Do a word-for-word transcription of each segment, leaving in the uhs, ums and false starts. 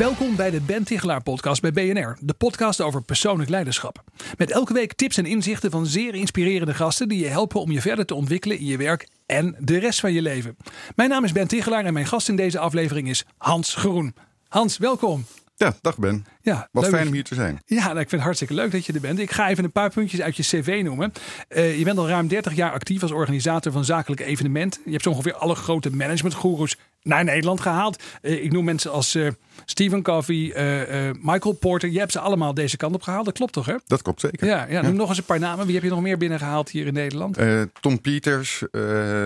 Welkom bij de Ben Tichelaar podcast bij B N R. De podcast over persoonlijk leiderschap. Met elke week tips en inzichten van zeer inspirerende gasten die je helpen om je verder te ontwikkelen in je werk en de rest van je leven. Mijn naam is Ben Tichelaar en mijn gast in deze aflevering is Hans Groen. Hans, welkom. Ja, dag Ben. Ja, Wat leuk. fijn om hier te zijn. Ja, nou, ik vind het hartstikke leuk dat je er bent. Ik ga even een paar puntjes uit je cv noemen. Uh, je bent al ruim dertig jaar actief als organisator van zakelijke evenementen. Je hebt zo ongeveer alle grote managementgoeroes naar Nederland gehaald. Uh, ik noem mensen als uh, Stephen Covey, uh, uh, Michael Porter. Je hebt ze allemaal deze kant op gehaald. Dat klopt toch, hè? Dat klopt zeker. Ja, ja, noem ja. nog eens een paar namen. Wie heb je nog meer binnengehaald hier in Nederland? Uh, Tom Peters, uh,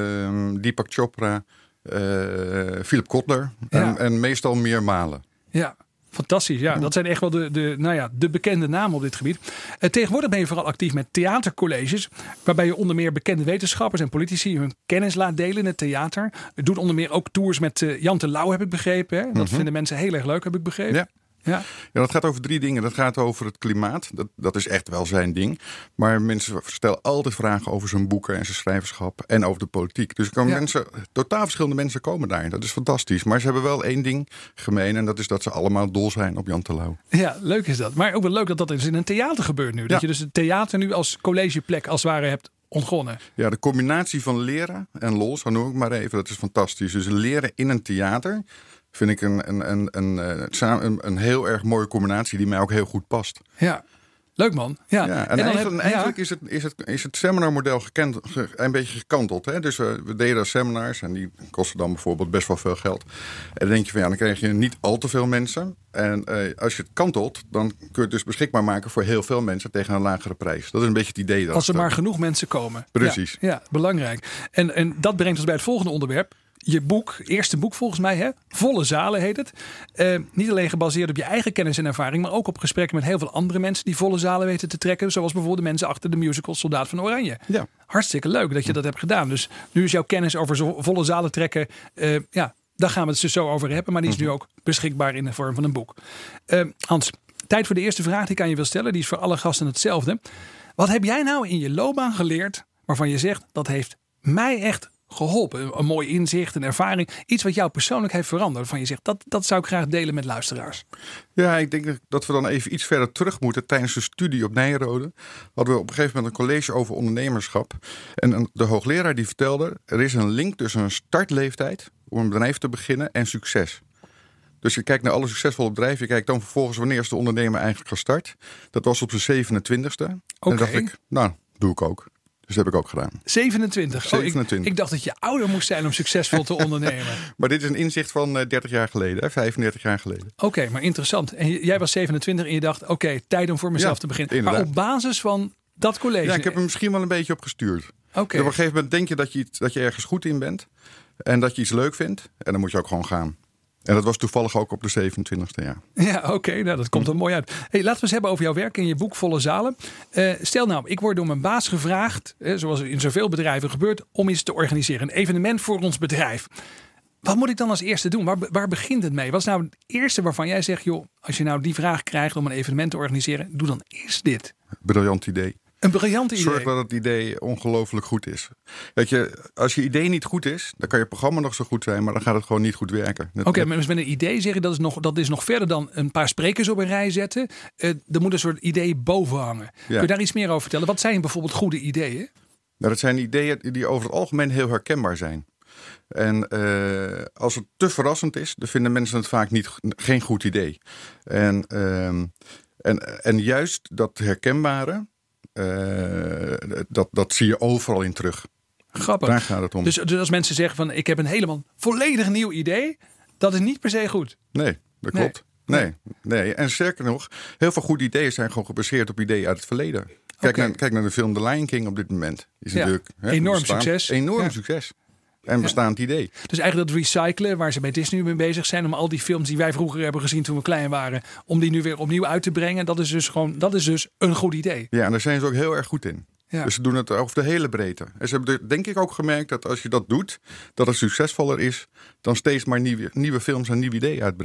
Deepak Chopra, uh, Philip Kotler ja. en, en meestal meermalen. Ja. Fantastisch, ja. Dat zijn echt wel de, de, nou ja, de bekende namen op dit gebied. Uh, tegenwoordig ben je vooral actief met theatercolleges, waarbij je onder meer bekende wetenschappers en politici hun kennis laat delen in het theater. Je doet onder meer ook tours met uh, Jan Terlouw, heb ik begrepen. Hè? Dat mm-hmm. vinden mensen heel erg leuk, heb ik begrepen. Ja. Ja. ja, dat gaat over drie dingen. Dat gaat over het klimaat. Dat, dat is echt wel zijn ding. Maar mensen stellen altijd vragen over zijn boeken en zijn schrijverschap. En over de politiek. Dus er komen ja. mensen, totaal verschillende mensen komen daar. Dat is fantastisch. Maar ze hebben wel één ding gemeen. En dat is dat ze allemaal dol zijn op Jan Terlouw. Ja, leuk is dat. Maar ook wel leuk dat dat dus in een theater gebeurt nu. Dat ja. je dus het theater nu als collegeplek als het ware hebt ontgonnen. Ja, de combinatie van leren en lol, zo noem ik maar even. Dat is fantastisch. Dus leren in een theater vind ik een, een, een, een, een, een heel erg mooie combinatie die mij ook heel goed past. Ja, leuk man. Ja. Ja, en, en eigenlijk, heb, eigenlijk ja. is, het, is, het, is het seminarmodel gekend, een beetje gekanteld. Hè? Dus we, we deden seminars en die kosten dan bijvoorbeeld best wel veel geld. En dan denk je van ja, dan krijg je niet al te veel mensen. En uh, als je het kantelt, dan kun je het dus beschikbaar maken voor heel veel mensen tegen een lagere prijs. Dat is een beetje het idee. Als er maar genoeg mensen komen. Precies. Ja, ja, belangrijk. En, en dat brengt ons bij het volgende onderwerp. Je boek, eerste boek volgens mij, hè? Volle Zalen heet het. Uh, niet alleen gebaseerd op je eigen kennis en ervaring, maar ook op gesprekken met heel veel andere mensen die volle zalen weten te trekken. Zoals bijvoorbeeld de mensen achter de musical Soldaat van Oranje. Ja. Hartstikke leuk dat je dat hebt gedaan. Dus nu is jouw kennis over zo volle zalen trekken, uh, ja, daar gaan we het dus zo over hebben. Maar die is nu ook beschikbaar in de vorm van een boek. Uh, Hans, tijd voor de eerste vraag die ik aan je wil stellen. Die is voor alle gasten hetzelfde. Wat heb jij nou in je loopbaan geleerd waarvan je zegt, dat heeft mij echt geholpen? Een mooi inzicht, een ervaring. Iets wat jou persoonlijk heeft veranderd. Waarvan je zegt, dat, dat zou ik graag delen met luisteraars. Ja, ik denk dat we dan even iets verder terug moeten. Tijdens de studie op Nijrode hadden we op een gegeven moment een college over ondernemerschap. En de hoogleraar die vertelde, er is een link tussen een startleeftijd om een bedrijf te beginnen en succes. Dus je kijkt naar alle succesvolle bedrijven. Je kijkt dan vervolgens wanneer is de ondernemer eigenlijk gestart. Dat was op zijn zevenentwintigste. Okay. En dan dacht ik, nou, doe ik ook. Dus dat heb ik ook gedaan. zevenentwintig? zevenentwintig. Oh, ik, ik dacht dat je ouder moest zijn om succesvol te ondernemen. Maar dit is een inzicht van uh, dertig jaar geleden, hè? vijfendertig jaar geleden. Oké, okay, maar interessant. En jij was zevenentwintig en je dacht, oké, okay, tijd om voor mezelf ja, te beginnen. Inderdaad. Maar op basis van dat college? Ja, ik heb er misschien wel een beetje op gestuurd. Okay. Dus op een gegeven moment denk je dat je, iets, dat je ergens goed in bent. En dat je iets leuk vindt. En dan moet je ook gewoon gaan. En dat was toevallig ook op de zevenentwintigste jaar. Ja, oké. Okay, nou, dat komt er mooi uit. Hey, laten we eens hebben over jouw werk in je boek Volle Zalen. Uh, stel nou, ik word door mijn baas gevraagd, eh, zoals in zoveel bedrijven gebeurt, om iets te organiseren. Een evenement voor ons bedrijf. Wat moet ik dan als eerste doen? Waar, waar begint het mee? Wat is nou het eerste waarvan jij zegt, joh, als je nou die vraag krijgt om een evenement te organiseren, doe dan eerst dit. Briljant idee. Een briljant idee. Zorg dat het idee ongelooflijk goed is. Weet je, als je idee niet goed is, dan kan je programma nog zo goed zijn, maar dan gaat het gewoon niet goed werken. Oké, okay, maar dus met een idee zeg je, dat is, nog, dat is nog verder dan een paar sprekers op een rij zetten. Uh, er moet een soort idee boven hangen. Ja. Kun je daar iets meer over vertellen? Wat zijn bijvoorbeeld goede ideeën? Nou, dat zijn ideeën die over het algemeen heel herkenbaar zijn. En uh, als het te verrassend is, dan vinden mensen het vaak niet, geen goed idee. En, uh, en, en juist dat herkenbare, Uh, dat, dat zie je overal in terug. Grappig. Daar gaat het om. Dus, dus als mensen zeggen van ik heb een helemaal volledig nieuw idee, dat is niet per se goed. Nee, dat nee. klopt. Nee, nee. En sterker nog, heel veel goede ideeën zijn gewoon gebaseerd op ideeën uit het verleden. Kijk, okay. naar, kijk naar de film The Lion King op dit moment. Is ja. natuurlijk hè, enorm bestaan, succes. Enorm ja. succes. En bestaand ja. idee. Dus eigenlijk dat recyclen waar ze bij Disney mee bezig zijn, om al die films die wij vroeger hebben gezien toen we klein waren, om die nu weer opnieuw uit te brengen, dat is dus gewoon, dat is dus een goed idee. Ja, en daar zijn ze ook heel erg goed in. Ja. Dus ze doen het over de hele breedte. En ze hebben denk ik ook gemerkt dat als je dat doet, dat het succesvoller is dan steeds maar nieuwe, nieuwe films en nieuwe ideeën uitbrengen.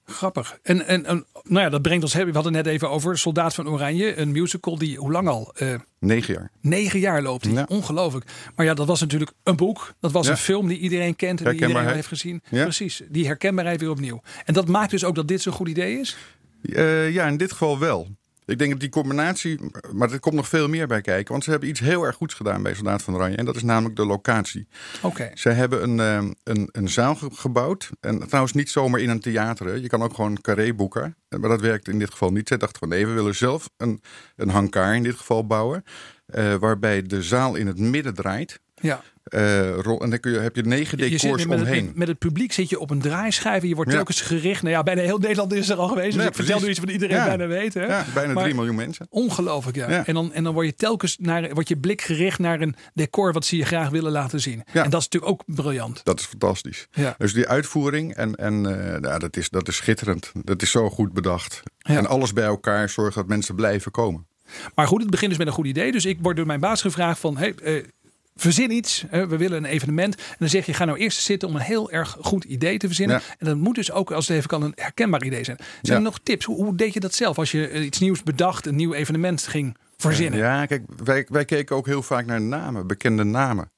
Grappig. En, en, en nou ja, dat brengt ons, we hadden net even over Soldaat van Oranje. Een musical die, hoe lang al? Uh, negen jaar. Negen jaar loopt die. Ja. Ongelooflijk. Maar ja, dat was natuurlijk een boek. Dat was ja. een film die iedereen kent en die iedereen heeft gezien. Ja. Precies. Die herkenbaarheid weer opnieuw. En dat maakt dus ook dat dit zo'n goed idee is? Uh, ja, in dit geval wel. Ik denk dat die combinatie, maar er komt nog veel meer bij kijken. Want ze hebben iets heel erg goeds gedaan bij Soldaat van Oranje. En dat is namelijk de locatie. Okay. Ze hebben een, een, een zaal gebouwd. En trouwens niet zomaar in een theater. Hè. Je kan ook gewoon een carré boeken. Maar dat werkt in dit geval niet. Ze dachten van nee, we willen zelf een, een hangar in dit geval bouwen. Uh, waarbij de zaal in het midden draait. Ja. Uh, rol, en dan kun je, heb je negen decors je met omheen. Het, met het publiek zit je op een draaischijf. Je wordt ja. telkens gericht. Nou ja, bijna heel Nederland is er al geweest. Dus ja, ik precies. vertel nu iets wat iedereen ja. bijna weet. Hè? Ja, bijna maar drie miljoen mensen. Ongelooflijk, ja. ja. En, dan, en dan word je telkens naar, wordt je blik gericht naar een decor wat ze je graag willen laten zien. Ja. En dat is natuurlijk ook briljant. Dat is fantastisch. Ja. Dus die uitvoering, en, en uh, ja, dat, is, dat is schitterend. Dat is zo goed bedacht. Ja. En alles bij elkaar zorgt dat mensen blijven komen. Maar goed, het begint dus met een goed idee. Dus ik word door mijn baas gevraagd van... Hey, uh, verzin iets, we willen een evenement. En dan zeg je, ga nou eerst zitten om een heel erg goed idee te verzinnen. Ja. En dat moet dus ook, als het even kan, een herkenbaar idee zijn. Zijn ja. er nog tips? Hoe, hoe deed je dat zelf als je iets nieuws bedacht, een nieuw evenement ging verzinnen? Ja, kijk, wij, wij keken ook heel vaak naar namen, bekende namen.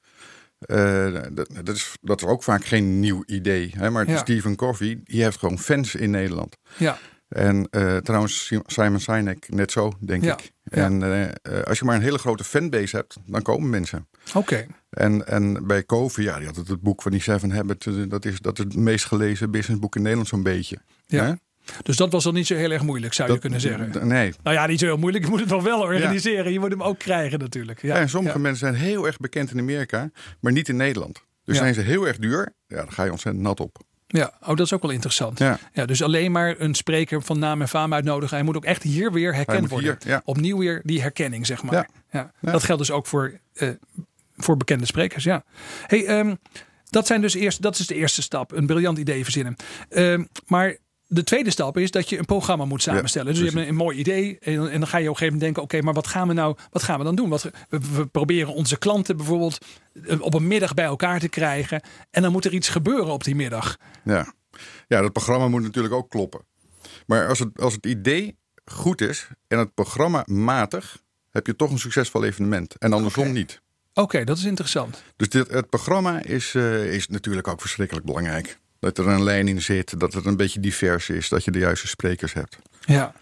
Uh, dat, dat, is, dat is ook vaak geen nieuw idee. Hè? Maar ja. Stephen Covey, die heeft gewoon fans in Nederland. Ja. En uh, trouwens Simon Sinek net zo, denk ja. ik. Ja. En uh, als je maar een hele grote fanbase hebt, dan komen mensen. Oké. Okay. En, en bij Covey, ja, die had het, het boek van die Seven Habits. Dat is, dat is het meest gelezen businessboek in Nederland zo'n beetje. Ja. Hè? Dus dat was al niet zo heel erg moeilijk, zou dat, je kunnen zeggen. D- nee. Nou ja, niet zo heel moeilijk. Je moet het nog wel organiseren. Ja. Je moet hem ook krijgen natuurlijk. Ja. Ja, en sommige ja. mensen zijn heel erg bekend in Amerika, maar niet in Nederland. Dus ja. zijn ze heel erg duur, ja, dan ga je ontzettend nat op. Ja, oh, dat is ook wel interessant. Ja. Ja, dus alleen maar een spreker van naam en faam uitnodigen. Hij moet ook echt hier weer herkend worden. Hier, ja. Opnieuw weer die herkenning, zeg maar. Ja. Ja. Ja. Dat geldt dus ook voor, uh, voor bekende sprekers. Ja. Hey, um, dat, zijn dus eerst, dat is de eerste stap. Een briljant idee verzinnen. Um, maar de tweede stap is dat je een programma moet samenstellen. Ja, dus je hebt een, een mooi idee. En, en dan ga je op een gegeven moment denken, oké, okay, maar wat gaan we nou, wat gaan we dan doen? Wat, we, we proberen onze klanten bijvoorbeeld op een middag bij elkaar te krijgen. En dan moet er iets gebeuren op die middag. Ja, ja, dat programma moet natuurlijk ook kloppen. Maar als het, als het idee goed is en het programma matig, heb je toch een succesvol evenement. En andersom okay. niet. Oké, okay, dat is interessant. Dus dit, het programma is, uh, is natuurlijk ook verschrikkelijk belangrijk. Dat er een lijn in zit, dat het een beetje divers is, dat je de juiste sprekers hebt. Ja.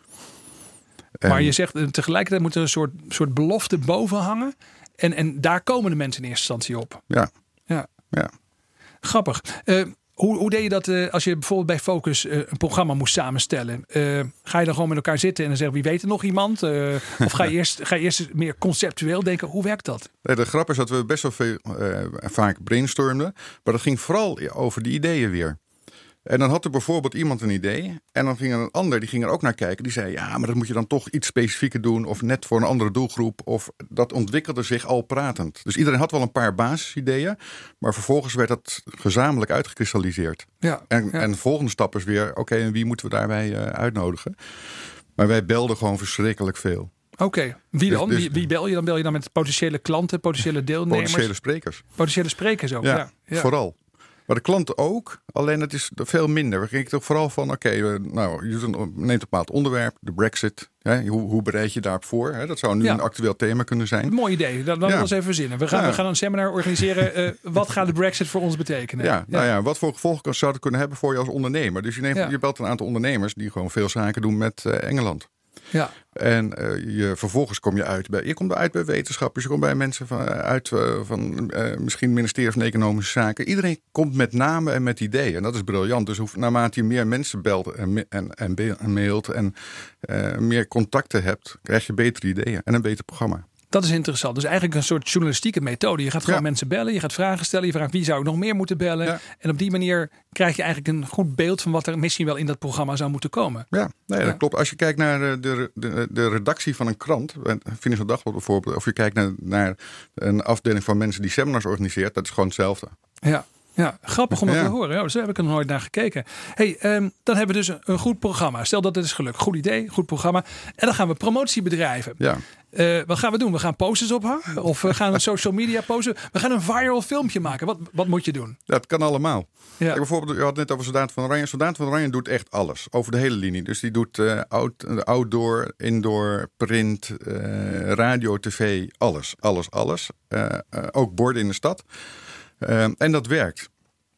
En, maar je zegt tegelijkertijd moet er een soort, soort belofte boven hangen. En, en daar komen de mensen in eerste instantie op. Ja. Ja. ja. Grappig. Uh, hoe, hoe deed je dat uh, als je bijvoorbeeld bij Focus uh, een programma moest samenstellen? Uh, ga je dan gewoon met elkaar zitten en dan zeggen, wie weet er nog iemand? Uh, of ga je, eerst, ga je eerst meer conceptueel denken, hoe werkt dat? Nee, de grap is dat we best wel veel, uh, vaak brainstormden. Maar dat ging vooral over die ideeën weer. En dan had er bijvoorbeeld iemand een idee. En dan ging er een ander, die ging er ook naar kijken. Die zei, ja, maar dat moet je dan toch iets specifieker doen. Of net voor een andere doelgroep. Of dat ontwikkelde zich al pratend. Dus iedereen had wel een paar basisideeën. Maar vervolgens werd dat gezamenlijk uitgekristalliseerd. Ja, en, ja. en de volgende stap is weer, oké, okay, en wie moeten we daarbij uh, uitnodigen? Maar wij belden gewoon verschrikkelijk veel. Oké, okay. Wie dan? Dus, dus, wie, wie bel je dan? Bel je dan met potentiële klanten, potentiële deelnemers? Potentiële sprekers. Potentiële sprekers ook, ja. ja, ja. Vooral. Maar de klanten ook, alleen het is veel minder. We kijken toch vooral van, oké, okay, nou, je neemt een bepaald onderwerp, de Brexit. Hè, hoe, hoe bereid je daarop voor? Hè? Dat zou nu ja. een actueel thema kunnen zijn. Mooi idee, dan laten we eens even verzinnen. We gaan, ja. we gaan een seminar organiseren. Uh, wat gaat de Brexit voor ons betekenen? Ja, ja. Nou ja, wat voor gevolgen zou het kunnen hebben voor je als ondernemer? Dus je, neemt, ja. je belt een aantal ondernemers die gewoon veel zaken doen met uh, Engeland. Ja. En uh, je, vervolgens kom je uit bij, je komt uit bij wetenschappers, je komt bij mensen van, uit uh, van uh, misschien ministerie van Economische Zaken. Iedereen komt met namen en met ideeën. En dat is briljant. Dus hoe, naarmate je meer mensen belt en, en, en, en mailt en uh, meer contacten hebt, krijg je betere ideeën en een beter programma. Dat is interessant. Dus eigenlijk een soort journalistieke methode. Je gaat gewoon ja. mensen bellen, je gaat vragen stellen. Je vraagt wie zou ik nog meer moeten bellen. Ja. En op die manier krijg je eigenlijk een goed beeld van wat er misschien wel in dat programma zou moeten komen. Ja, nee, ja. dat klopt. Als je kijkt naar de, de, de redactie van een krant, Financial Dagblad bijvoorbeeld, of je kijkt naar, naar een afdeling van mensen die seminars organiseert, dat is gewoon hetzelfde. Ja. Ja, grappig om dat Ja. te horen. Ja, zo heb ik er nog nooit naar gekeken. Hey, um, dan hebben we dus een, een goed programma. Stel dat het is gelukt. Goed idee, goed programma. En dan gaan we promotiebedrijven. Ja. Uh, wat gaan we doen? We gaan posters ophangen? Of we gaan een social media posten? We gaan een viral filmpje maken. Wat, wat moet je doen? Dat kan allemaal. Ja. Kijk, bijvoorbeeld, je had het net over Soldaat van Oranje. Soldaat van Oranje doet echt alles. Over de hele linie. Dus die doet uh, out, outdoor, indoor, print, uh, radio, tv. Alles, alles, alles. Uh, uh, ook borden in de stad. Uh, en dat werkt.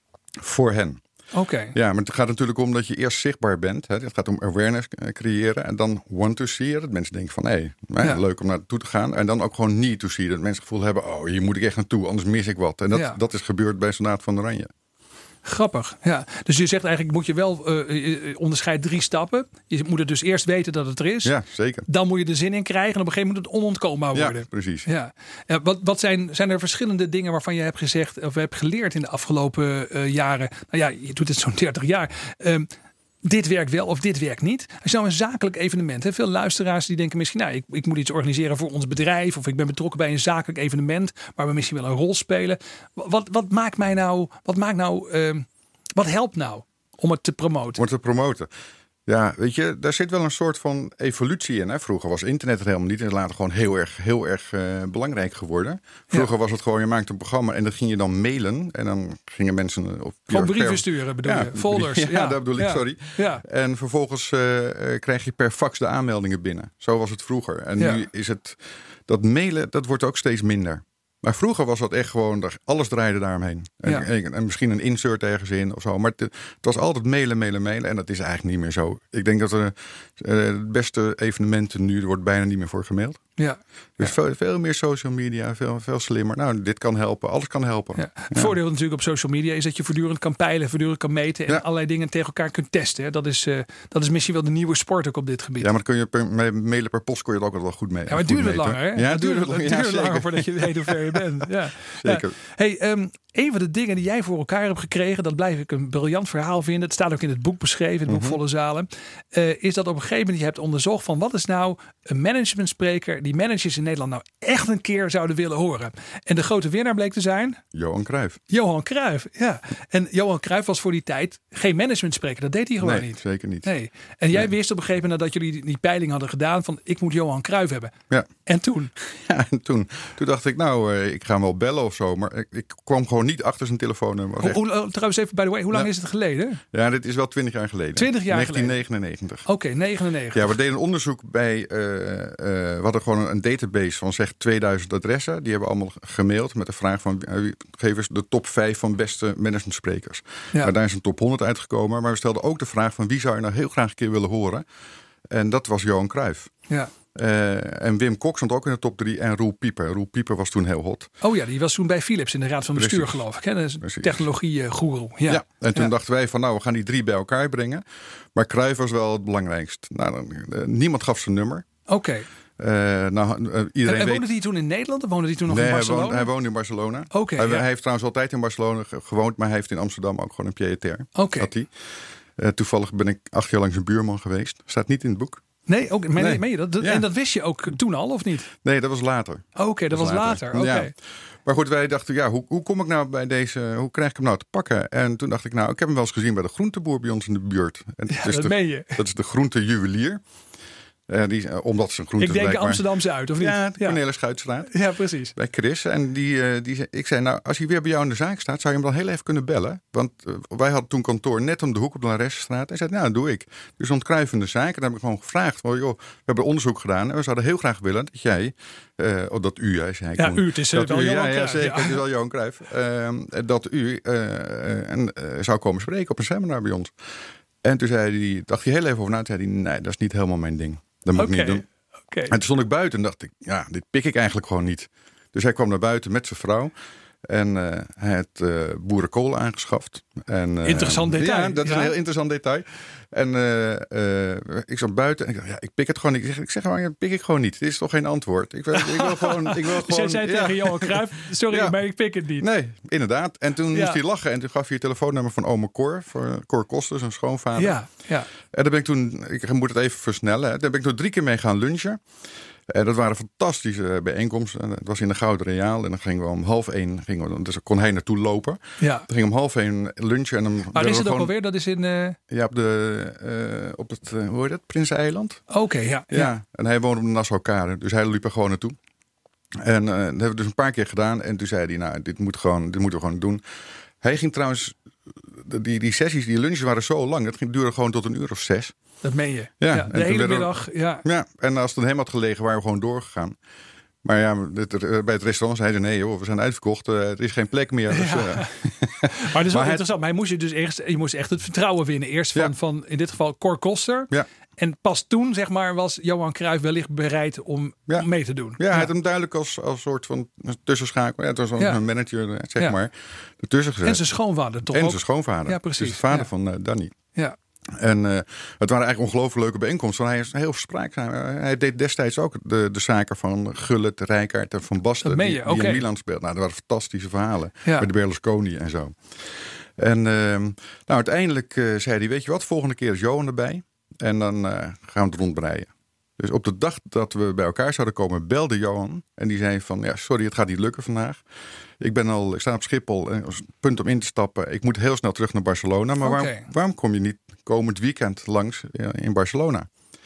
Voor hen. Oké. Okay. Ja, maar het gaat natuurlijk om dat je eerst zichtbaar bent. Hè. Het gaat om awareness creëren. En dan want to see. Dat mensen denken van, hé, hey, ja. leuk om naartoe te gaan. En dan ook gewoon need to see. Dat mensen het gevoel hebben, oh, hier moet ik echt naartoe. Anders mis ik wat. En dat, ja. dat is gebeurd bij Soldaat van Oranje. Grappig, ja. Dus je zegt eigenlijk moet je wel uh, onderscheid drie stappen. Je moet het dus eerst weten dat het er is. Ja, zeker. Dan moet je er zin in krijgen en op een gegeven moment moet het onontkoombaar worden. Ja, precies. Ja. Ja, wat wat zijn, zijn er verschillende dingen waarvan je hebt gezegd of hebt geleerd in de afgelopen uh, jaren? Nou ja, je doet het zo'n dertig jaar. Um, dit werkt wel of dit werkt niet. Als je nou een zakelijk evenement hebt. Veel luisteraars die denken misschien, nou, ik, ik moet iets organiseren voor ons bedrijf. Of ik ben betrokken bij een zakelijk evenement waar we misschien wel een rol spelen. Wat, wat maakt mij nou, wat maakt nou, uh, wat helpt nou om het te promoten? Om het te promoten. Ja, weet je, daar zit wel een soort van evolutie in. Hè? Vroeger was internet er helemaal niet. En is later gewoon heel erg, heel erg uh, belangrijk geworden. Vroeger ja. was het gewoon, je maakte een programma en dat ging je dan mailen. En dan gingen mensen... Op gewoon brieven per... sturen bedoel ja, je? Folders. Ja, ja. dat bedoel ik, ja. sorry. Ja. En vervolgens uh, krijg je per fax de aanmeldingen binnen. Zo was het vroeger. En ja. nu is het... Dat mailen, dat wordt ook steeds minder. Maar vroeger was dat echt gewoon, alles draaide daaromheen. En, ja. en, en misschien een insert ergens in of zo. Maar het, het was altijd mailen, mailen, mailen. En dat is eigenlijk niet meer zo. Ik denk dat er uh, de beste evenementen nu, er wordt bijna niet meer voor gemaild. Ja. Dus ja. Veel, veel meer social media, veel, veel slimmer. Nou, dit kan helpen, alles kan helpen. Ja. Het ja. voordeel natuurlijk op social media is dat je voortdurend kan peilen, voortdurend kan meten en ja. allerlei dingen tegen elkaar kunt testen. Hè. Dat is, uh, dat is misschien wel de nieuwe sport ook op dit gebied. Ja, maar dan kun je per, mailen per post kon je het ook wel goed mee. Ja, maar het duurt wat langer, hè? Ja, het duurt wat langer, ja, langer voordat je weet hoe ver je bent. Ja. Zeker. Ja. Hey, um, een van de dingen die jij voor elkaar hebt gekregen, dat blijf ik een briljant verhaal vinden. Het staat ook in het boek beschreven, in het boek mm-hmm. Volle Zalen. Uh, is dat op een gegeven moment je hebt onderzocht van wat is nou een managementspreker die managers in Nederland nou echt een keer zouden willen horen. En de grote winnaar bleek te zijn? Johan Cruijff. Johan Cruijff, ja. En Johan Cruijff was voor die tijd geen managementspreker. Dat deed hij gewoon nee, niet. Zeker niet. Nee. En jij nee. wist op een gegeven moment dat jullie die peiling hadden gedaan van ik moet Johan Cruijff hebben. Ja. En toen? Ja, en toen, toen dacht ik nou, uh, ik ga hem wel bellen of zo. Maar ik, ik kwam gewoon niet achter zijn telefoonnummer. Hoe, hoe, trouwens even, by the way, hoe lang ja. is het geleden? Ja, dit is wel twintig jaar geleden. twintig jaar negentien negenennegentig. Oké, okay, negenennegentig. Ja, we deden een onderzoek bij, uh, uh, we hadden gewoon een database van zeg tweeduizend adressen. Die hebben we allemaal gemaild met de vraag van, uh, geef eens de top vijf van beste managementsprekers. Ja. Maar daar is een top honderd uitgekomen. Maar we stelden ook de vraag van, wie zou je nou heel graag een keer willen horen? En dat was Johan Cruijff. Ja. Uh, en Wim Kok stond ook in de top drie. En Roel Pieper. Roel Pieper was toen heel hot. Oh ja, die was toen bij Philips in de raad van bestuur, Precies. geloof ik. Hè? Dat is technologie-goeroe. Ja. ja, en toen ja. dachten wij van nou, we gaan die drie bij elkaar brengen. Maar Cruijff was wel het belangrijkst. Nou, dan, uh, niemand gaf zijn nummer. Oké. Okay. Uh, nou, uh, iedereen en, en woonde weet... hij toen in Nederland of woonde hij toen nog nee, in Barcelona? Hij woonde, hij woonde in Barcelona. Okay, hij, ja. hij heeft trouwens altijd in Barcelona gewoond, maar hij heeft in Amsterdam ook gewoon een pied-à-terre. Okay. Had hij. Uh, toevallig ben ik acht jaar lang zijn buurman geweest. Staat niet in het boek. Nee, ook, maar nee. Nee, dat, dat, ja. En dat wist je ook toen al, of niet? Nee, dat was later. Oké, okay, dat, dat was later. later. Okay. Ja. Maar goed, wij dachten, ja, hoe, hoe kom ik nou bij deze, hoe krijg ik hem nou te pakken? En toen dacht ik, nou, ik heb hem wel eens gezien bij de groenteboer bij ons in de buurt. En ja, dat is dat de, meen je. Dat is de groentejuwelier. Uh, die, omdat zijn groenten Ik denk blijkbaar... Amsterdam-Zuid, of niet? Ja, de Cornelis Schuitstraat. Ja, precies. Bij Chris. En die, uh, die, ik zei, nou, als hij weer bij jou in de zaak staat, zou je hem dan heel even kunnen bellen? Want uh, wij hadden toen kantoor net om de hoek op de Laressenstraat. Hij zei, nou, dat doe ik. Dus stond Cruijff in de zaak. En dan heb ik gewoon gevraagd, oh, joh, we hebben onderzoek gedaan. En we zouden heel graag willen dat jij, uh, oh, dat u, hij zei. Ja, kon, u, het is wel Johan Cruijff. Ja, zeker, ja. Het is wel Johan Cruijff. Uh, dat u uh, uh, en, uh, zou komen spreken op een seminar bij ons. En toen zei hij, dacht hij heel even over na. Toen zei hij, nee, dat is niet helemaal mijn ding. Dat moet okay. ik niet doen. Okay. En toen stond ik buiten en dacht ik, ja, dit pik ik eigenlijk gewoon niet. Dus hij kwam naar buiten met zijn vrouw. En uh, hij had uh, boerenkool aangeschaft. En, uh, interessant detail. Ja, dat is ja. een heel interessant detail. En uh, uh, ik zat buiten en ik dacht, ja, ik pik het gewoon niet. Ik zeg, ik zeg maar, ja, pik ik gewoon niet. Dit is toch geen antwoord? Ik wil, ik wil gewoon... Ik wil dus gewoon jij zei ja. tegen Johan Cruijff, sorry, ja. maar ik pik het niet. Nee, inderdaad. En toen ja. moest hij lachen. En toen gaf hij het telefoonnummer van ome Cor. Voor Cor Koster, zijn schoonvader. Ja, ja. En daar ben ik toen, ik moet het even versnellen. Daar ben ik toen drie keer mee gaan lunchen. En dat waren fantastische bijeenkomsten. Het was in de Gouden Reaal. En dan gingen we om half één, gingen we, dus kon hij naartoe lopen. Ja. Dan ging om half één lunchen. En dan Waar is het ook gewoon, alweer? Dat is in... Uh... Ja, op, de, uh, op het, uh, hoe heet dat? Prinseneiland. Oké, okay, ja, ja. ja. En hij woonde op de Nassaukade. Dus hij liep er gewoon naartoe. En uh, dat hebben we dus een paar keer gedaan. En toen zei hij, nou, dit, moet gewoon, dit moeten we gewoon doen. Hij ging trouwens... Die, die sessies, die lunches waren zo lang. Dat ging duren gewoon tot een uur of zes. Dat meen je. Ja, ja, de hele middag. We, ja. ja, en als het dan hem had gelegen, waren we gewoon doorgegaan. Maar ja, dit, bij het restaurant zei hij, nee joh, we zijn uitverkocht. Uh, er is geen plek meer. Dus, ja. uh, maar dat is wel interessant. Maar hij moest je dus eerst, je moest echt het vertrouwen winnen. Eerst van, ja. van in dit geval Cor Koster. Ja. En pas toen, zeg maar, was Johan Cruijff wellicht bereid om, ja. om mee te doen. Ja, ja, hij had hem duidelijk als, als soort van tussenschakel. Ja, het was een ja. manager, zeg ja. maar. Ertussen gezet. En zijn schoonvader toch En ook? zijn schoonvader. Ja, precies. Dus de vader ja. van uh, Danny. Ja. En uh, het waren eigenlijk ongelooflijk leuke bijeenkomsten. Want hij is heel spraakzaam. Hij deed destijds ook de, de zaken van Gullit, Rijkaard en Van Basten. Die, die okay. in Milan speelden. Nou, dat waren fantastische verhalen. Ja. Met de Berlusconi en zo. En uh, nou, uiteindelijk uh, zei hij, weet je wat, volgende keer is Johan erbij. En dan uh, gaan we het rondbreien. Dus op de dag dat we bij elkaar zouden komen, belde Johan. En die zei van, ja, sorry, het gaat niet lukken vandaag. Ik ben al, ik sta op Schiphol, en punt om in te stappen. Ik moet heel snel terug naar Barcelona. Maar okay. waarom, waarom kom je niet komend weekend langs in Barcelona?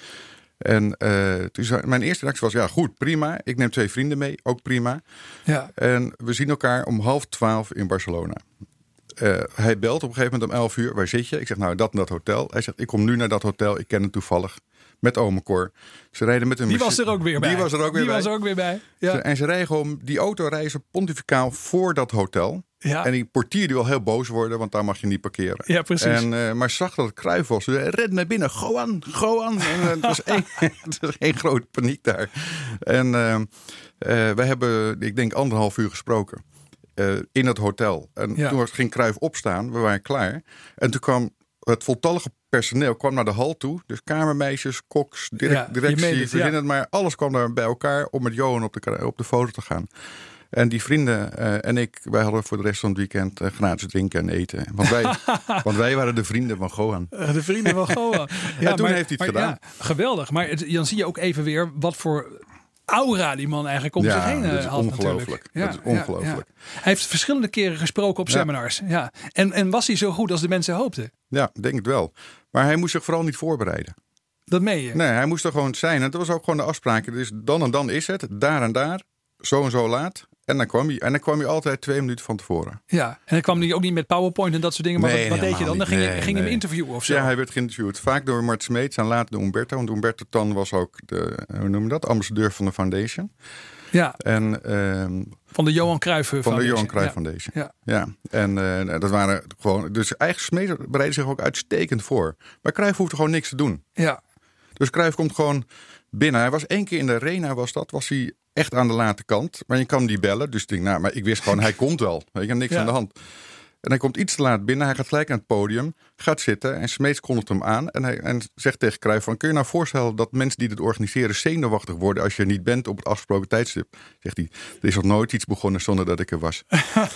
En uh, toen zei, mijn eerste reactie was, ja goed, prima. Ik neem twee vrienden mee, ook prima. Ja. En we zien elkaar om half twaalf in Barcelona. Uh, hij belt op een gegeven moment om elf uur. Waar zit je? Ik zeg, nou, dat en dat hotel. Hij zegt, ik kom nu naar dat hotel. Ik ken het toevallig. Met ome Cor. Ze rijden met een Die was er ook weer bij. Die was er ook weer die bij. Was er ook weer bij. Ja. Ze, en ze rijden gewoon die auto reizen pontificaal voor dat hotel. Ja. En die portier die wil heel boos worden, want daar mag je niet parkeren. Ja, precies. En, uh, maar zag dat het Cruijff was. Ze red naar binnen. Go aan, go aan. En, uh, het, was één, het was één grote paniek daar. En uh, uh, we hebben, ik denk, anderhalf uur gesproken. Uh, in het hotel. En ja. toen ging Cruijff opstaan. We waren klaar. En toen kwam het voltallige personeel kwam naar de hal toe. Dus kamermeisjes, koks, direct, ja, directie, het, verzin ja. het maar. Alles kwam daar bij elkaar om met Johan op de, op de foto te gaan. En die vrienden uh, en ik, wij hadden voor de rest van het weekend uh, gratis drinken en eten. Want wij, want wij waren de vrienden van Gohan. De vrienden van Gohan. Ja, en toen maar, heeft hij het maar, gedaan. Ja, geweldig. Maar het, dan zie je ook even weer wat voor aura die man eigenlijk om ja, zich heen dat is had ongelooflijk. Ja, dat is ongelooflijk. Ja, ja. Hij heeft verschillende keren gesproken op ja. seminars. Ja. En, en was hij zo goed als de mensen hoopten? Ja, denk het wel. Maar hij moest zich vooral niet voorbereiden. Dat meen je? Nee, hij moest er gewoon zijn. En dat was ook gewoon de afspraak. Dus dan en dan is het, daar en daar, zo en zo laat. En dan kwam hij. En dan kwam hij altijd twee minuten van tevoren. Ja, en dan kwam hij ook niet met PowerPoint en dat soort dingen. Maar nee, wat, wat deed je dan? Dan ging, nee, je, ging nee. hem interviewen of zo? Ja, hij werd geïnterviewd. Vaak door Mart Smeets en later door Umberto. Want Umberto Tan was ook de, hoe noem je dat? Ambassadeur van de foundation. Ja. En, um, van de Johan Cruijff Van Foundation. de Johan Cruijff ja. Foundation. Ja. ja. En uh, dat waren gewoon. Dus eigenlijk Smeets bereidde zich ook uitstekend voor. Maar Cruijff hoefde gewoon niks te doen. Ja. Dus Cruijff komt gewoon binnen. Hij was één keer in de arena, was dat. Was hij echt aan de late kant. Maar je kan die bellen. Dus ik denk, nou, maar ik wist gewoon, hij komt wel. Ik heb niks ja. aan de hand. En hij komt iets te laat binnen. Hij gaat gelijk aan het podium. Gaat zitten. En Smeets kondigt hem aan. En hij en zegt tegen Cruijff van, kun je nou voorstellen dat mensen die dit organiseren zenuwachtig worden als je er niet bent op het afgesproken tijdstip? Zegt hij, er is nog nooit iets begonnen zonder dat ik er was.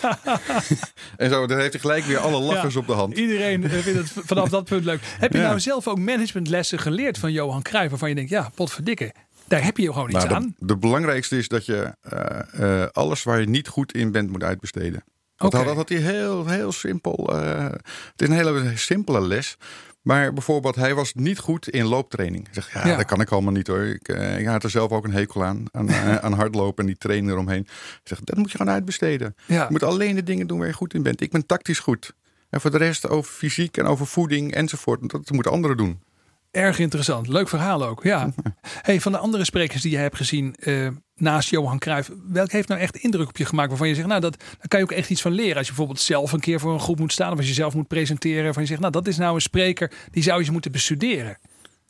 En zo, dan heeft hij gelijk weer alle lachers ja, op de hand. Iedereen vindt het vanaf dat punt leuk. Heb je ja. nou zelf ook managementlessen geleerd van Johan Cruijff? Waarvan je denkt, ja, potverdikke. Daar heb je gewoon iets nou, de, aan. De belangrijkste is dat je uh, uh, alles waar je niet goed in bent moet uitbesteden. Dat okay. had, had hij heel, heel simpel. Uh, het is een hele simpele les. Maar bijvoorbeeld, hij was niet goed in looptraining. Hij zegt, ja, ja. dat kan ik allemaal niet hoor. Ik, uh, ik had er zelf ook een hekel aan. Aan, uh, aan hardlopen en die training eromheen. Hij zegt, dat moet je gewoon uitbesteden. Ja. Je moet alleen de dingen doen waar je goed in bent. Ik ben tactisch goed. En voor de rest over fysiek en over voeding enzovoort. Dat moeten anderen doen. Erg interessant. Leuk verhaal ook. Ja. Hey, van de andere sprekers die je hebt gezien uh, naast Johan Cruijff, welke heeft nou echt indruk op je gemaakt waarvan je zegt, nou, dat, daar kan je ook echt iets van leren. Als je bijvoorbeeld zelf een keer voor een groep moet staan of als je zelf moet presenteren, waarvan je zegt, nou, dat is nou een spreker die zou je eens moeten bestuderen.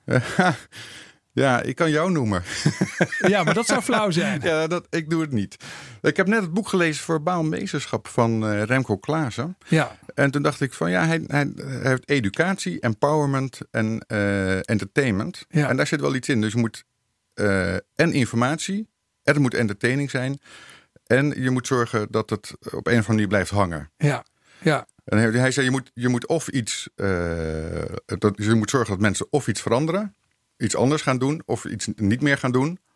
Ja, ik kan jou noemen. Ja, maar dat zou flauw zijn. Ja, dat, ik doe het niet. Ik heb net het boek gelezen voor Baalmeesterschap van uh, Remco Klaassen. Ja. En toen dacht ik van ja, hij, hij, hij heeft educatie, empowerment en uh, entertainment. Ja. En daar zit wel iets in. Dus je moet uh, en informatie, er moet entertaining zijn. En je moet zorgen dat het op een of andere manier blijft hangen. Ja, ja. En hij, hij zei, je moet, je moet of iets, uh, dat, je moet zorgen dat mensen of iets veranderen, iets anders gaan doen of iets niet meer gaan doen.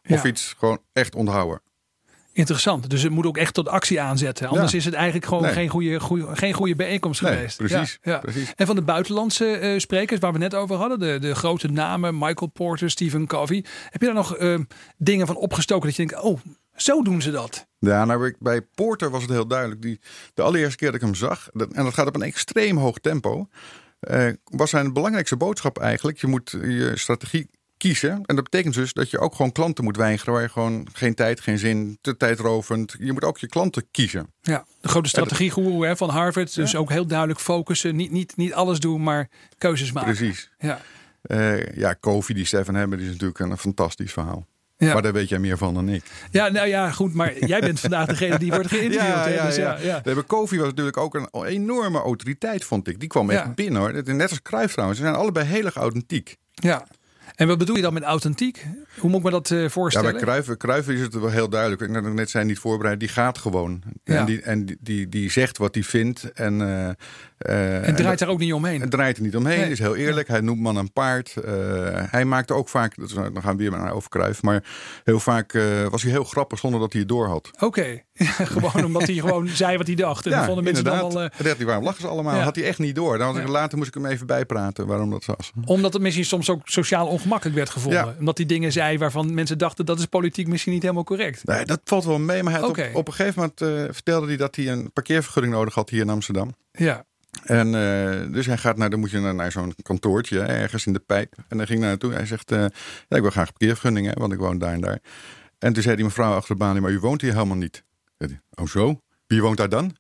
Of Ja. iets gewoon echt onthouden. Interessant. Dus het moet ook echt tot actie aanzetten. Anders Ja. is het eigenlijk gewoon Nee. geen goede, goede, geen goede bijeenkomst Nee, geweest. precies, Ja, ja. precies. En van de buitenlandse eh, sprekers waar we net over hadden. De, de grote namen. Michael Porter, Stephen Covey. Heb je daar nog eh, dingen van opgestoken dat je denkt. Oh, zo doen ze dat. Ja, nou, ik- bij Porter was het heel duidelijk. Die, de allereerste keer dat ik hem zag, dat, en dat gaat op een extreem hoog tempo, eh, was zijn belangrijkste boodschap eigenlijk. Je moet je strategie kiezen. En dat betekent dus dat je ook gewoon klanten moet weigeren waar je gewoon geen tijd, geen zin, te tijdrovend. Je moet ook je klanten kiezen. Ja, de grote strategiegoeroe hè, van Harvard. Dus Ja. ook heel duidelijk focussen. Niet, niet, niet alles doen, maar keuzes maken. Precies. Ja. Eh, ja, Covey, die Seven Habits, is natuurlijk een fantastisch verhaal. Ja. Maar daar weet jij meer van dan ik. ja, nou ja, goed. Maar jij bent vandaag degene die wordt geïnterviewd. Ja, hè? ja, Dus ja. ja, ja. Nee, bij Covey was natuurlijk ook een enorme autoriteit, vond ik. Die kwam echt Ja. binnen, hoor. Net als Cruyff trouwens. Ze zijn allebei heel erg authentiek. Ja. En wat bedoel je dan met authentiek? Hoe moet ik me dat eh, Ja, voorstellen? bij Cruyff, Cruyff is het wel heel duidelijk. Ik net- net zei niet voorbereid. Die gaat gewoon. Ja. En, die, en die, die, die zegt wat hij vindt. En, eh, eh, en draait dat- daar ook niet omheen. Het draait er niet omheen. Nee. Is heel eerlijk. Hij noemt man een paard. Uh, hij maakte ook vaak. Dat is, dan gaan we weer naar over Cruyff. Maar heel vaak uh, was hij heel grappig zonder dat hij het door had. Oké. Okay. Gewoon omdat hij gewoon zei wat hij dacht. En ja, dan vonden mensen dan inderdaad. wel. Uh... Dat hij, waarom lachen ze allemaal? Ja. Had hij echt niet door. Dan was ik, Ja. later moest ik hem even bijpraten waarom dat was. Omdat het misschien soms ook sociaal ongemakkelijk werd gevonden. Ja. Omdat hij dingen zei waarvan mensen dachten dat is politiek misschien niet helemaal correct. Nee, dat valt wel mee. Maar hij had Okay. op, op een gegeven moment uh, vertelde hij dat hij een parkeervergunning nodig had hier in Amsterdam. Ja. En uh, dus hij gaat naar, dan moet je naar, naar zo'n kantoortje ergens in de pijp. En hij ging naar naartoe. Hij zegt, uh, ja, ik wil graag parkeervergunning, hè, want ik woon daar en daar. En toen zei die mevrouw achter de balie, maar u woont hier helemaal niet. Hij, oh zo? Wie woont daar dan?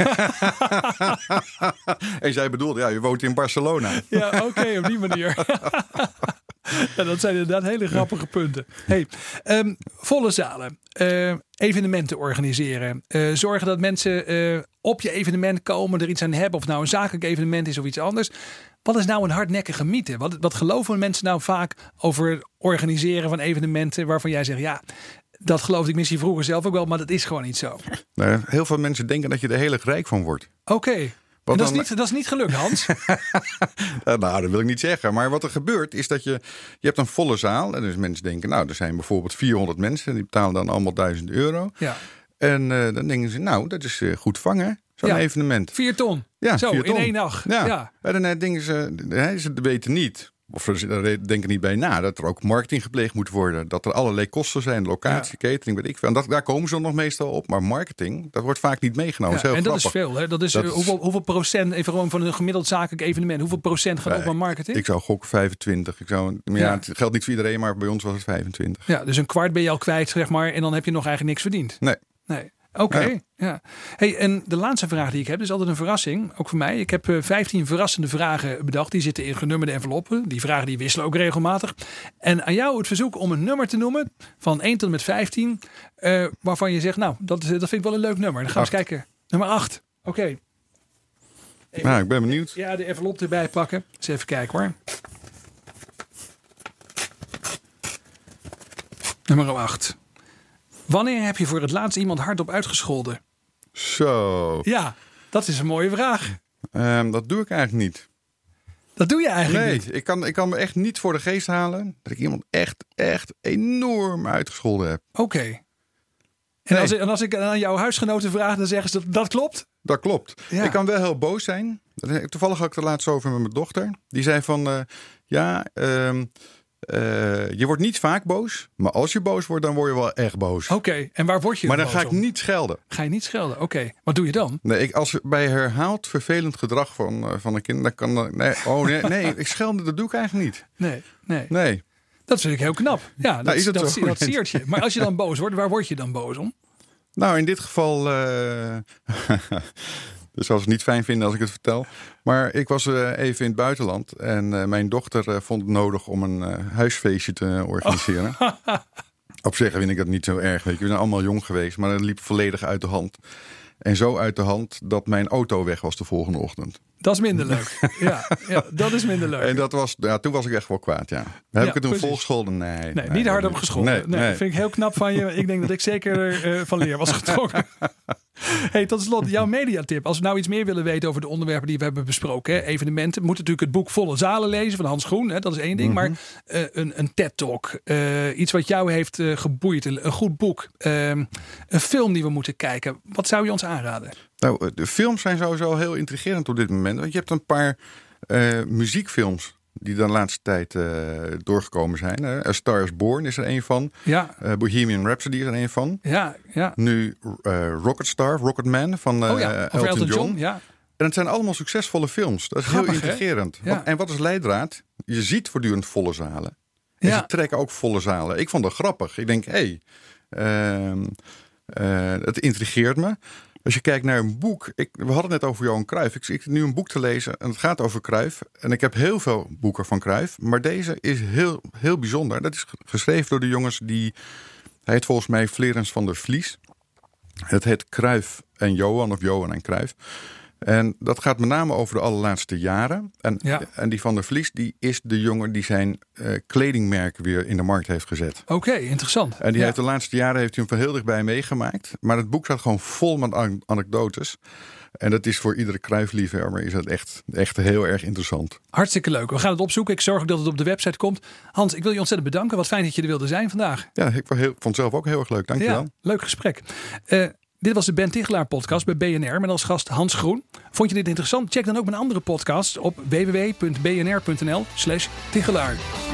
En zij bedoelde, ja, u woont in Barcelona. Ja, oké, okay, op die manier. Ja, dat zijn inderdaad hele grappige punten. Hey, um, volle zalen, uh, evenementen organiseren. Uh, zorgen dat mensen uh, op je evenement komen, er iets aan hebben. Of het nou een zakelijk evenement is of iets anders. Wat is nou een hardnekkige mythe? Wat, wat geloven mensen nou vaak over organiseren van evenementen waarvan jij zegt, ja, dat geloofde ik misschien vroeger zelf ook wel, maar dat is gewoon niet zo. Nou, heel veel mensen denken dat je er heel erg rijk van wordt. Oké. Okay. Dat, dan... is niet, dat is niet gelukt, Hans. Nou, dat wil ik niet zeggen. Maar wat er gebeurt is dat je... Je hebt een volle zaal. En dus mensen denken... Nou, er zijn bijvoorbeeld vierhonderd mensen. Die betalen dan allemaal duizend euro. Ja. En uh, dan denken ze... Nou, dat is uh, goed vangen. Zo'n ja. evenement. Vier ton. Ja, Zo, vier ton. in één dag. Ja. ja. En dan denken ze... Hè, ze weten niet... Of ze denken niet bij na dat er ook marketing gepleegd moet worden. Dat er allerlei kosten zijn, locatie, ja. catering, weet ik veel. En dat, daar komen ze dan nog meestal op. Maar marketing, dat wordt vaak niet meegenomen. Ja, dat is heel en grappig. dat is veel. Hè? Dat is, dat uh, hoeveel, hoeveel procent, even gewoon van een gemiddeld zakelijk evenement, hoeveel procent gaat op aan marketing? Ik zou gokken vijfentwintig. Ik zou, ja, ja. Het geldt niet voor iedereen, maar bij ons was het vijfentwintig. Ja, dus een kwart ben je al kwijt, zeg maar. En dan heb je nog eigenlijk niks verdiend. Nee. Nee. Oké, okay, ja. ja. Hey, en de laatste vraag die ik heb, is altijd een verrassing. Ook voor mij. Ik heb uh, vijftien verrassende vragen bedacht. Die zitten in genummerde enveloppen. Die vragen die wisselen ook regelmatig. En aan jou het verzoek om een nummer te noemen. Van één tot en met vijftien. Uh, waarvan je zegt, nou, dat, dat vind ik wel een leuk nummer. Dan gaan we eens kijken. Nummer acht. Oké. Okay. Nou, ik ben benieuwd. Ja, de envelop erbij pakken. Eens even kijken hoor. Nummer acht. Wanneer heb je voor het laatst iemand hardop uitgescholden? Zo. Ja, dat is een mooie vraag. Um, dat doe ik eigenlijk niet. Dat doe je eigenlijk nee, niet? Nee, ik kan, ik kan me echt niet voor de geest halen dat ik iemand echt, echt enorm uitgescholden heb. Oké. Okay. En, nee. als, en als ik aan jouw huisgenoten vraag, dan zeggen ze dat dat klopt? Dat klopt. Ja. Ik kan wel heel boos zijn. Toevallig had ik er laatst over met mijn dochter. Die zei van, uh, ja... Um, Uh, je wordt niet vaak boos, maar als je boos wordt, dan word je wel echt boos. Oké, okay, en waar word je Maar dan boos ga ik om? niet schelden. Ga je niet schelden? Oké, okay. Wat doe je dan? Nee, ik, als bij herhaald vervelend gedrag van, uh, van een kind, dan kan dan, nee, oh nee, nee, ik schelden, dat doe ik eigenlijk niet. Nee, nee. Nee. Dat vind ik heel knap. Ja, dat, nou, is dat, dat, dat, dat siert je. Maar als je dan boos wordt, waar word je dan boos om? Nou, in dit geval... Uh, Dus zal ze het niet fijn vinden als ik het vertel. Maar ik was uh, even in het buitenland. En uh, mijn dochter uh, vond het nodig om een uh, huisfeestje te organiseren. Oh. Op zich vind ik dat niet zo erg. Weet je. We zijn allemaal jong geweest. Maar het liep volledig uit de hand. En zo uit de hand dat mijn auto weg was de volgende ochtend. Dat is minder leuk. ja, ja, dat is minder leuk. En dat was, ja, toen was ik echt wel kwaad, ja. Heb ja, ik het toen volgescholden? Nee, nee. Nee, niet hardop gescholden. Nee, nee, nee. Dat vind ik heel knap van je. Ik denk dat ik zeker uh, van leer was getrokken. Hey, tot slot, jouw mediatip. Als we nou iets meer willen weten over de onderwerpen die we hebben besproken. Hè, evenementen. Moeten natuurlijk het boek Volle Zalen lezen van Hans Groen. Hè, dat is één ding. Mm-hmm. Maar uh, een, een TED-talk. Uh, iets wat jou heeft uh, geboeid. Een, een goed boek. Uh, een film die we moeten kijken. Wat zou je ons aanraden? Nou, de films zijn sowieso heel intrigerend op dit moment. Want je hebt een paar uh, muziekfilms die de laatste tijd uh, doorgekomen zijn. Uh, A Star is Born is er een van. Ja. Uh, Bohemian Rhapsody is er een van. Ja, ja. Nu uh, Rocket Star, Rocket Man van uh, oh ja, Elton, Elton John. John. Ja. En het zijn allemaal succesvolle films. Dat is Grappig, heel intrigerend. Ja. Wat, en wat is leidraad? Je ziet voortdurend volle zalen. En ja. ze trekken ook volle zalen. Ik vond dat grappig. Ik denk, hé, hey, uh, uh, het intrigeert me. Als je kijkt naar een boek. Ik, we hadden het net over Johan Cruijff. Ik zit nu een boek te lezen en het gaat over Cruijff. En ik heb heel veel boeken van Cruijff. Maar deze is heel, heel bijzonder. Dat is geschreven door de jongens die... Hij heet volgens mij Flerens van der Vlies. Het heet Cruijff en Johan of Johan en Cruijff. En dat gaat met name over de allerlaatste jaren. En, ja. en die van der Vlies, die is de jongen die zijn uh, kledingmerk weer in de markt heeft gezet. Oké, okay, interessant. En die ja. heeft de laatste jaren heeft hij hem van heel dichtbij meegemaakt. Maar het boek staat gewoon vol met an- anekdotes. En dat is voor iedere Cruijff-liefhebber is het echt, echt heel erg interessant. Hartstikke leuk. We gaan het opzoeken. Ik zorg ook dat het op de website komt. Hans, ik wil je ontzettend bedanken. Wat fijn dat je er wilde zijn vandaag. Ja, ik vond het zelf ook heel erg leuk. Dank je wel. Ja, leuk gesprek. Uh, Dit was de Ben Tichelaar podcast bij B N R met als gast Hans Groen. Vond je dit interessant? Check dan ook mijn andere podcast op w w w punt b n r punt n l slash Tichelaar.